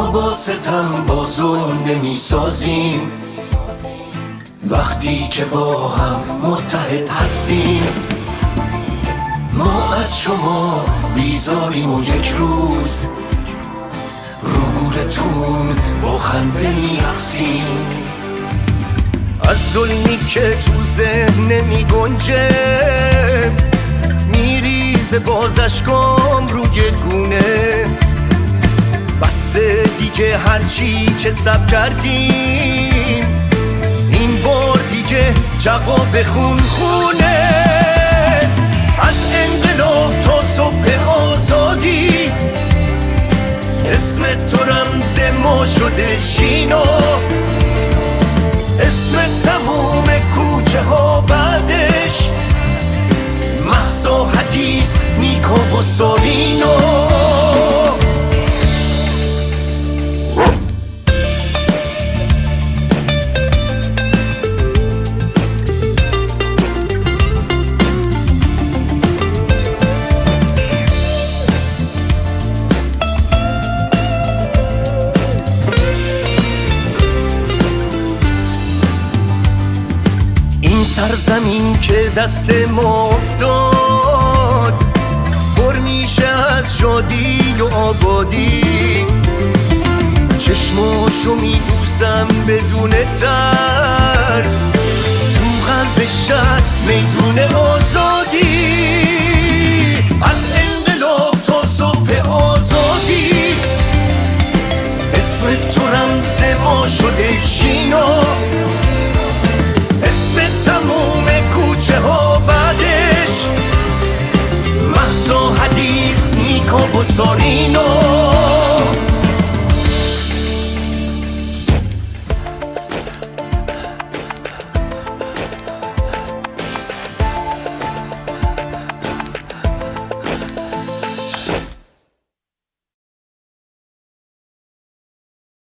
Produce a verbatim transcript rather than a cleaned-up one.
ما با ستم با ظلم نمی سازیم وقتی که با هم متحد هستیم. ما از شما بیزاریم و یک روز رو گورتون با خنده می رقصیم. از ظلمی که تو ذهن نمی گنجه میریزه بازشگام روی گونه. بسه دیگه هرچی که سب کردیم این بار دیگه جواب خون خونه. از انقلاب تا صبح آزادی اسم تو رمز ما شده شینا. اسم تموم کوچه ها بعدش مهسا، حدیث، نیکا و سارینا. سرزمین که دست ما افتاد پر میشه از شادی و آبادی. چشماشو میبوسم بدون ترس تو قلب شهر میدون آزادی. از انقلاب تا صبح آزادی اسم تو رمز ما شده شینا. تموم کوچه ها بعدش مهسا، حدیث، نیکا و سارینا.